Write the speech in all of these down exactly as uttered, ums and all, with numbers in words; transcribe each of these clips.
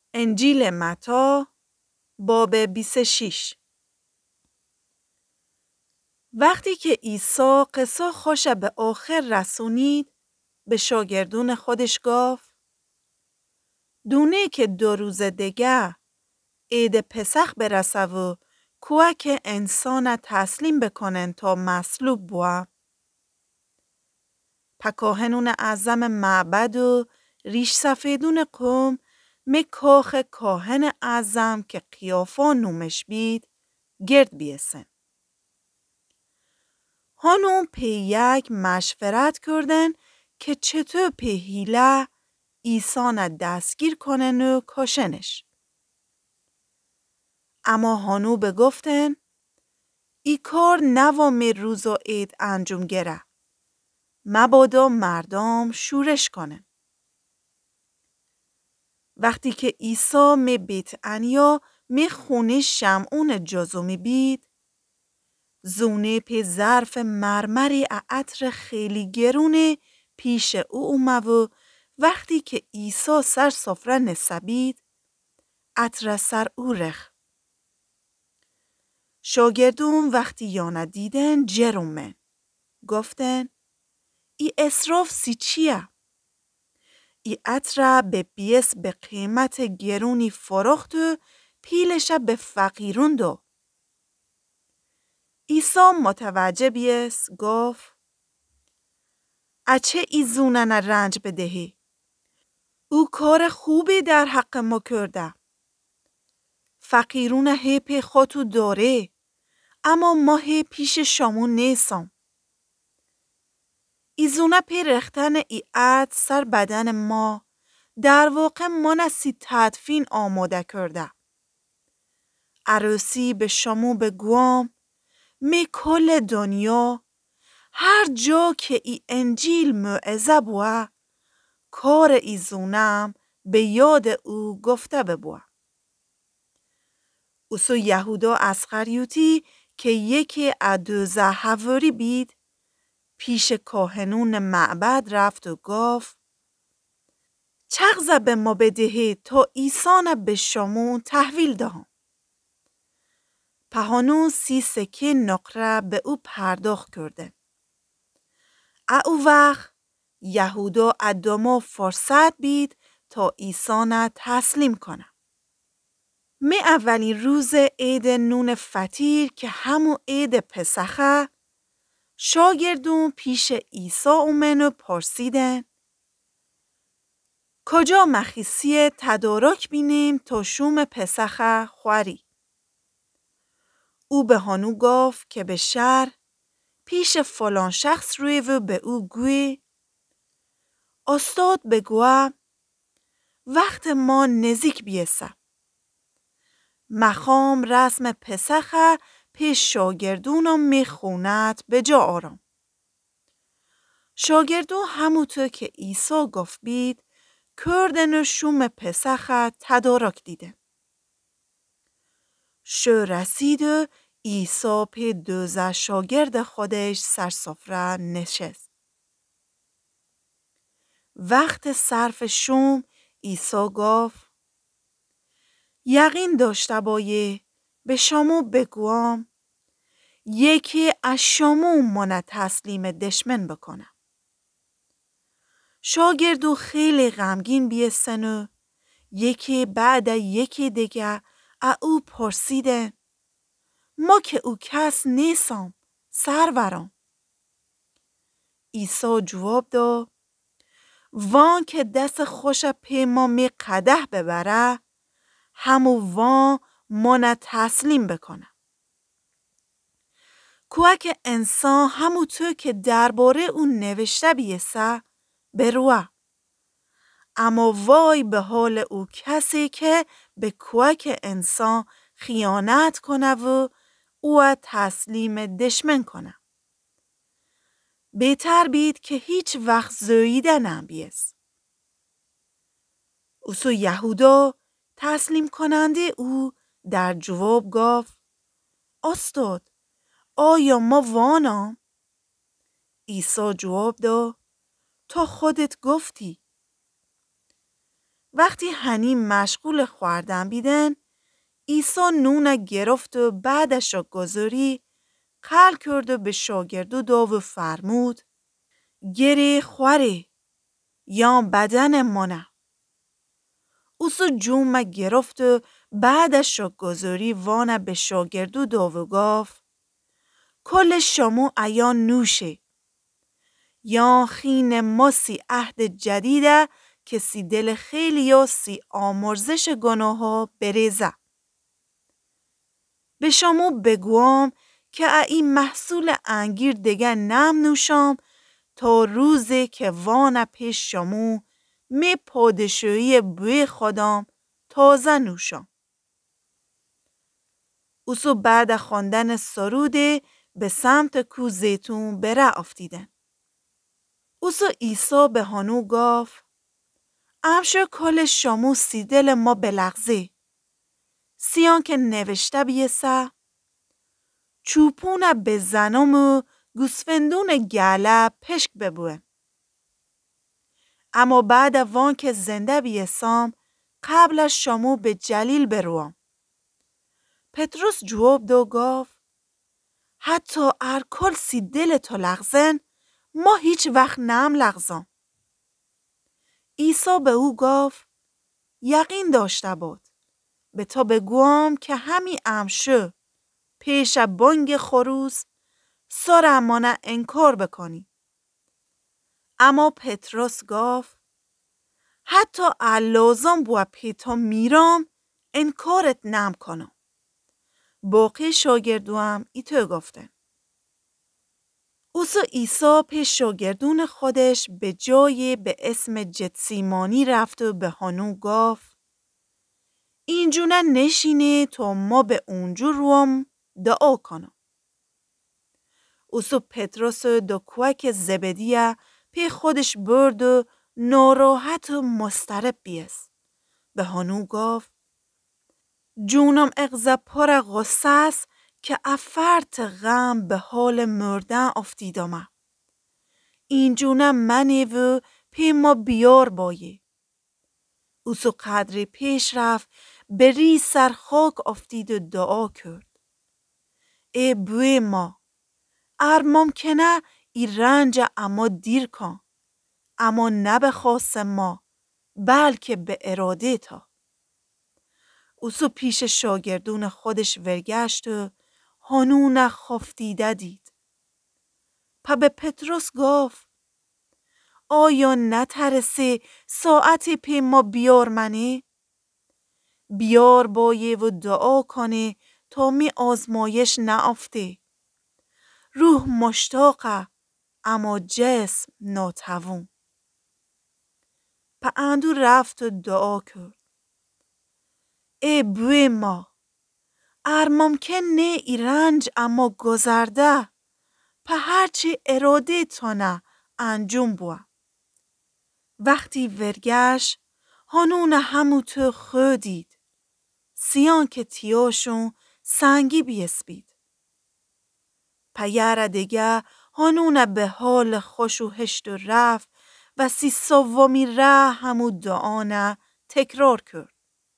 انجیل متی باب بیست و شش. وقتی که عیسی قصه خوش به آخر رسونید، به شاگردون خودش گفت: دونه که دو روز دیگه عید پسخ برسه و کوه که انسان تسلیم بکنن تا مصلوب بوا. پکاهنون اعظم معبد و ریش سفیدون قوم می کاخ کاهن اعظم که قیافا نومش بید گرد بیسن. هانون پی یک مشورت کردن که چطور پی هیله ایسان دستگیر کنن و کشنش. اما هانو بگفتن ای کار نوامی روز و عید انجام گره. مبادا مردم شورش کنن. وقتی که عیسی می بیت انیا می خونه شمعون جزو می بید، زونه پی ظرف مرمری عطر خیلی گرونه پیش او اومد و وقتی که عیسی سر سفره نسبید، عطر سر او رخ. شاگردون وقتی یانه دیدن جرومن. گفتن ای اسراف سی چیه؟ ای عطر به بیس به قیمت گرونی فروخت و پیلش به فقیرون دو. عیسی متوجه بیس گفت اچه ای زونن رنج بدهی؟ او کار خوبی در حق ما کرده. فقیرون هی خودتو داره، اما ما هی پیش شامون نیستم. ای زونه پی رختن ای عد سر بدن ما در واقع ما نسی تدفین آماده کرده. عروسی به شامو بگوام می کل دنیا هر جا که ای انجیل موعظه بوه کار ای زونم به یاد او گفته ببوه. اوسو یهودا اسخریوتی که یکی ادوزه حواری بید پیش کاهنون معبد رفت و گفت چغزه به ما بدهید تا ایسان به شامون تحویل دهم. پهانون سی سکه نقره به او پرداخت کرده. او وقت یهودا ادامو فرصت بید تا ایسان تسلیم کنه. می اولین روز عید نون فطیر که همون عید پسخه، شاگردون پیش عیسی اومن و پرسیدن کجا مخیسی تدارک بینیم تا شوم پسخه خوری؟ او به هانو گفت که به شهر پیش فلان شخص روی و به او گوی استاد بگوه وقت ما نزیک بیسه. مخام رسم پسخه پیش شاگردونو میخوند به جا آرام. شاگردون همونطور که عیسی گفت بید کردن و شوم پسخه تدارک دیدن. شو رسید و عیسی پی دوزه شاگرد خودش سر سفره نشست. وقت صرف شوم عیسی گفت یقین داشته بایه به شما بگوام یکی از شما من تسلیم دشمن بکنه. شاگردو خیلی غمگین بیستن و یکی بعد یکی دیگه او پرسیدن ما که او کس نیستم سرورم. عیسی جواب داد وان که دست خوش پی ما می قدح ببره همو وان من تسلیم بکنه. کوه که انسان همونطور که درباره اون نوشته بیسه بروه. اما وای به حال او کسی که به کوه که انسان خیانت کنه و او تسلیم دشمن کنه. بهتر بید که هیچ وقت زویده نبیست. اوسو یهودا تسلیم کننده او در جواب گفت استاد آیا ما وانم؟ عیسی جواب داد تا خودت گفتی. وقتی هنی مشغول خوردن بیدن، عیسی نون گرفت و بعدش را گذاری قل کرد و به شاگردو دو و فرمود گری خوری یا بدن منه. اوسو جوم گرفت و بعدش را گذاری وانه به شاگردو دو و گفت کل شمو ایان نوشه یا خین ما سی عهد جدیده که سی دل خیلی یا سی آمرزش گناه ها بریزه. به شما بگوام که این محصول انگیر دیگه نم نوشم تا روزی که وانه پیش شما می پادشاهی بوی خودم تازه نوشم. اوسو بعد خواندن سروده به سمت کو زیتون بره افتیدن. اوسو عیسی به هانو گفت امشو کل شامو سی دل ما بلغزه. سیان که نوشته بیسه چوپون به زنم و گوسفندون گله پشک ببوه. اما بعد وان که زنده بیسام قبل شامو به جلیل بروام. پتروس جواب دو گفت حتی ار کل سی دل تو لغزن ما هیچ وقت نم لغزم. عیسی به او گفت یقین داشته بود. به تا بگوام که همی امشو پیش بانگ خروس سر امانه انکار بکنی. اما پتروس گفت حتی اللازم بوا پیتا میرام انکارت نم کنم. باقی شاگردو هم ایتو گفتن. اوسو عیسی پیش شاگردون خودش به جای به اسم جتسیمانی رفت و به هانو گفت اینجونه نشینه تا ما به اونجو روم دعا کنم. اوسو پتروس دو کوک زبدیه پی خودش برد و ناراحت و مضطرب بیست. به هانو گفت جونم اغزه پر غصه است که افرت غم به حال مردن افتیدم. اینجونه منی و پی ما بیار بایه. اوسو قدری پیش رفت بری سر خاک افتید و دعا کرد. ای بوی ما ار ممکنه ای رنج اما دیر کن اما نه به خواست ما بلکه به اراده تا. اوسو پیش شاگردون خودش ورگشت و هانون خفتیده دید. پا به پتروس گفت آیا نترسی ساعتی پی ما بیار منی؟ بیار بایه و دعا کنی تا می آزمایش نافتی. روح مشتاقه اما جسم ناتوان. پا اندو رفت و دعا کرد. ای بوی ما ار ممکن نه ای رنج اما گذرده پا هرچی اراده تانه انجام بوا. وقتی ورگشت هانون همو تو خودید. سیان که تیاشون سنگی بیسبید. پا یاره دیگه هانون به حال خوش و هشت و رفت و سی سومی ره همو دعانه تکرار کرد.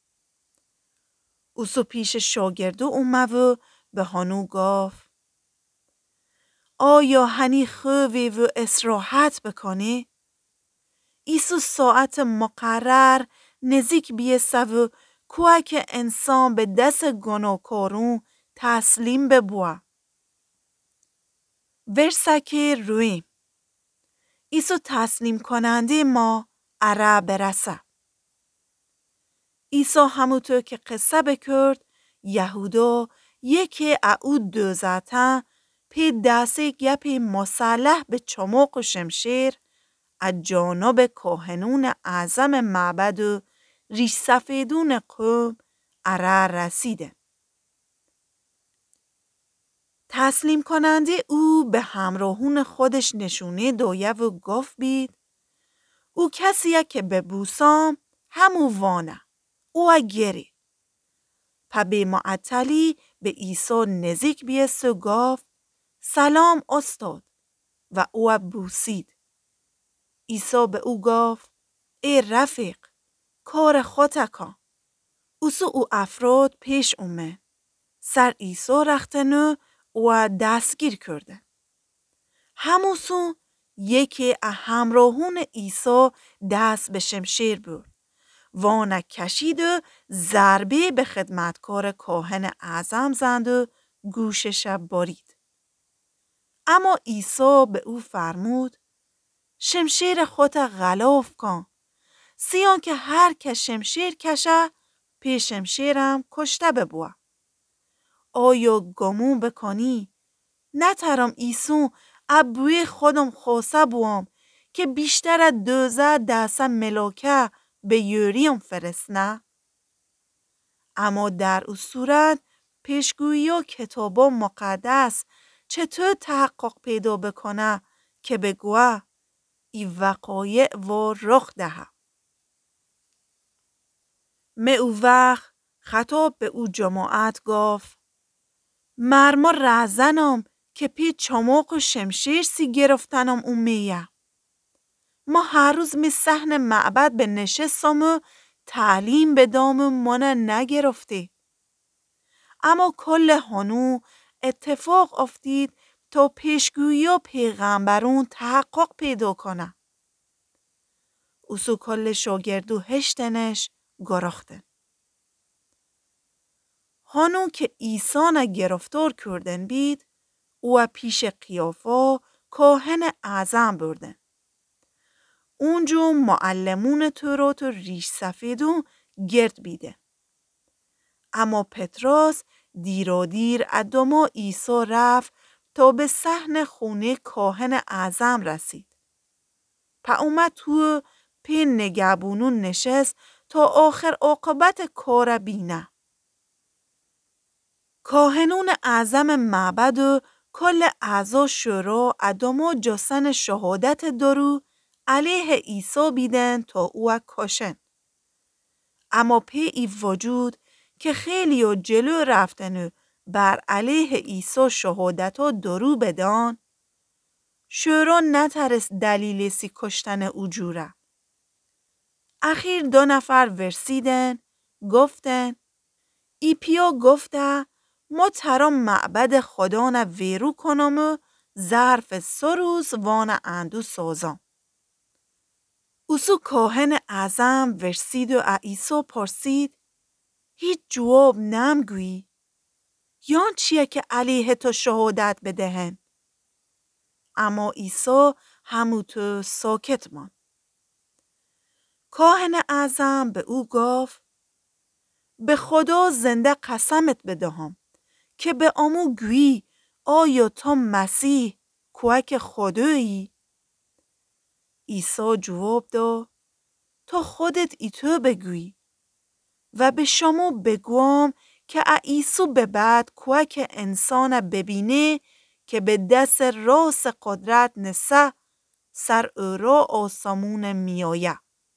اوسو پیش شاگردو اومه و به هانو گفت آیا هنی خوی و استراحت بکنی؟ ایسو ساعت مقرر نزیک بیسه و کوه که انسان به دست گناهکارون تسلیم ببوه. ورسکه روی ایسو تسلیم کننده ما اره برسه. ایسا همونطور که قصه بکرد یهودا یکی او دوزته پی دسته گپی مسلح به چماق و شمشیر از جانب کاهنون اعظم معبد و ریش سفیدون قوم اره رسیده. تسلیم کننده او به همراهون خودش نشونه دایه و گفت بید او کسیه که به بوسام همو وانه او گری. پا به معطلی به عیسی نزیک بیست و گفت سلام استاد و او بوسید. عیسی به او گفت ای رفیق کار خودکا. اوسو او افراد پیش اومه. سر ایسا رختنو و دستگیر کرده. هموسو یکی همراهون ایسا دست به شمشیر برد. وانه کشید و ضربه به خدمتکار کاهن اعظم زند و گوشش برید. اما عیسی به او فرمود شمشیر خود غلاف کن. سیان که هر که شمشیر کشه پی شمشیرم کشته ببوه. آیا گمون بکنی؟ نترم ایسو ابوی خودم خواسته بوام که بیشتر دوزه دسته ملاکه به یوریم فرست نه؟ اما در او صورت پیشگویی و کتاب مقدس چطور تحقق پیدا بکنه که بگوه ای وقایع و رخ ده. می او وقت خطاب به او جماعت گفت مرما رزنم که پی چماق و شمشیر سی گرفتنم او میه. ما هر روز می صحن معبد به نشستم و تعلیم به دام منه نگرفتی. اما کل هنو اتفاق افتید تا پیشگویی و پیغمبرون تحقق پیدا کنه. اوسو کل شاگردو هشتنش گرخته. هنو که ایسان گرفتار کردن بید او پیش قیافا کاهن اعظم بردن. اونجو معلمون تورات و ریش سفیدون گرد بیده. اما پتروس دیرادیر ادما عیسی رفت تا به صحن خونه کاهن اعظم رسید. پا اومد تو پی نگهبونون نشست تا آخر عاقبت کار بینه. کاهنون اعظم معبد و کل اعضا شورا ادما جسن شهادت درو علیه عیسی بیدن تا او کشن. اما پی ای وجود که خیلی و جلو رفتن و بر علیه عیسی شهادت ها درو بدان شورا نترس دلیل سی کشتن او جوره. اخیر دو نفر ورسیدن گفتن ای پیا گفته ما ترا معبد خدا نه ویرو کنم و ظرف سه روز وان اندو سازم. اوسو کاهن اعظم ورسید و عیسی پرسید هیچ جواب نمگویی؟ یان چیه که علیه تو شهادت بدهن؟ اما عیسی هموتو ساکت ماند. کاهن اعظم به او گفت به خدا زنده قسمت بدهم که به آمو گویی آیا تو مسیح کوک خدایی؟ عیسی جواب داد تو خودت ایتو بگویی و به شما بگوام که عیسی به بعد کوک انسان ببینه که به دست راست قدرت نسه سر او را آسمون میایه.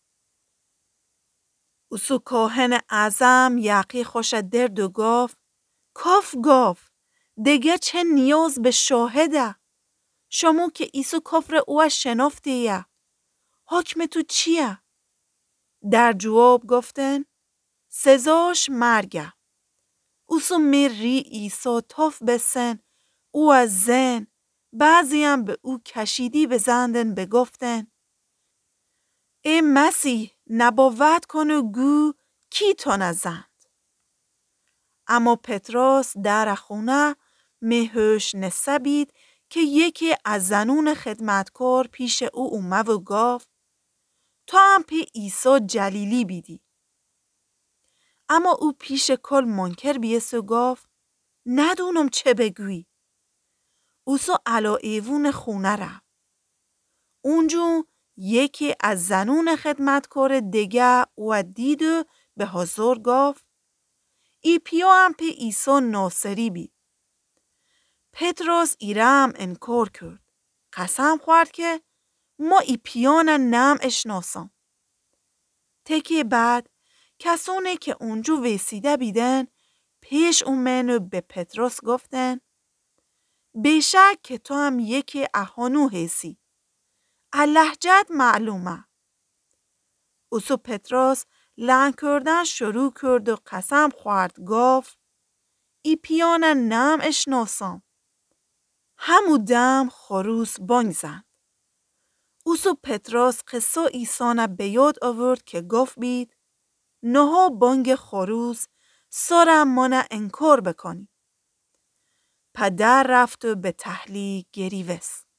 اوسو کاهن اعظم یقی خوش درد و گفت کاف گفت دیگه چه نیاز به شاهده؟ شما که عیسی کفر او شنافتیه. حکم تو چیه؟ در جواب گفتن سزاش مرگه. اوسو میری عیسی تاف بسن او از زن بعضی هم به او کشیدی بزندن بگفتن ای مسیح نبوت کن و گو کی تو نزند. اما پتروس در خونه مهوش نسبید که یکی از زنون خدمتکار پیش او اومد و گفت تو هم پی عیسی جلیلی بیدی. اما او پیش کل منکر بیست و گفت ندونم چه بگویی. اوسو علا ایوون خونه رفت. اونجو یکی از زنون خدمتکار دیگه او دید و به حضور گفت ای پیا هم پی عیسی ناصری بید. پتروس ایره هم انکار کرد. قسم خورد که ما ای پیان نم اشناسم. تکی بعد کسونه که اونجو ویسیده بیدن پیش اومن و به پتروس گفتن بیشک که تو هم یکی احانو هستی. اللهجت معلومه. اوسو پتروس لعن کردن شروع کرد و قسم خورد گفت ای پیانه نم اشناسم. همو دم خروس بانگ زد. اوسو پتروس قصه ایسانه به یاد آورد که گفت بید نها بانگ خروس سرم منه انکار بکنی. پدر رفت و به تحلیل گریوست.